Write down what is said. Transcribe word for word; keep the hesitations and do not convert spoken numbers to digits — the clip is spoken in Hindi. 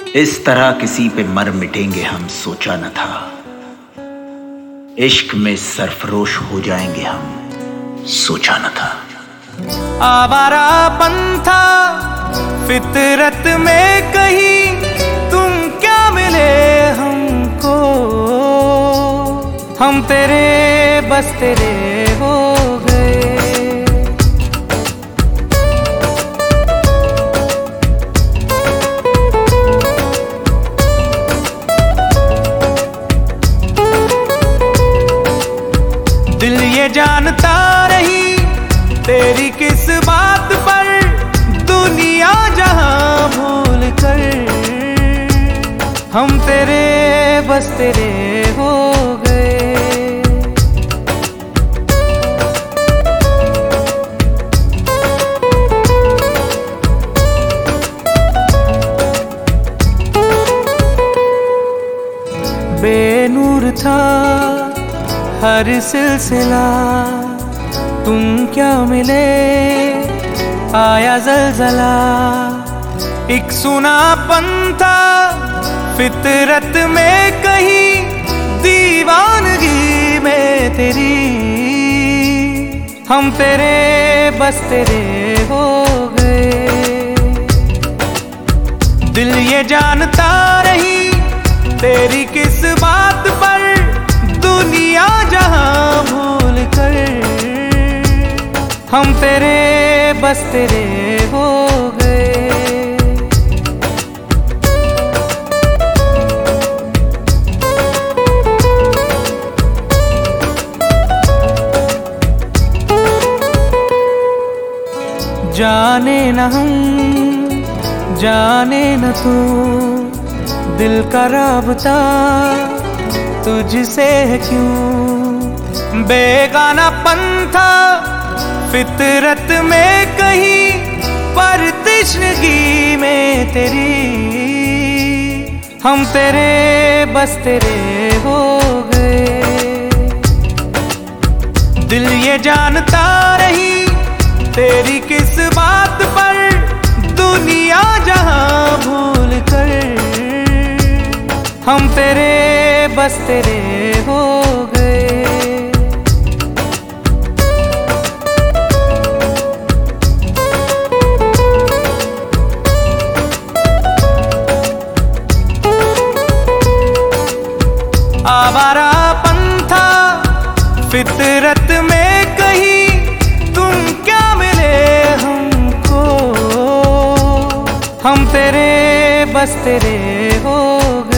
इस तरह किसी पे मर मिटेंगे हम सोचा न था। इश्क में सरफरोश हो जाएंगे हम सोचा न था। आवारापन था फितरत में कहीं, तुम क्या मिले हमको। हम तेरे बस तेरे हो गए। दिल ये जानता नहीं तेरी किस बात पर, दुनिया जहां भूल कर हम तेरे बस तेरे हो गए। बेनूर था हर सिलसिला, तुम क्या मिले आया जलजला। एक सुनापन था फितरत में कहीं, दीवानगी में तेरी हम तेरे बस तेरे हो गए। दिल ये जानता नहीं तेरी किस बात पर, दुनिया जहां भूल कर हम तेरे बस तेरे हो गए। जाने न हम जाने न तू, दिल का राबता तुझसे है क्यों। बेगानापन था फितरत में कहीं, पर तश्नगी में तेरी हम तेरे बस तेरे हो गए। दिल ये जानता नहीं तेरी किस बात पर, दुनिया जहां भूल कर हम तेरे बस तेरे हो गए। आवारापन था फितरत में कहीं, तुम क्या मिले हमको। हम तेरे बस तेरे हो गए।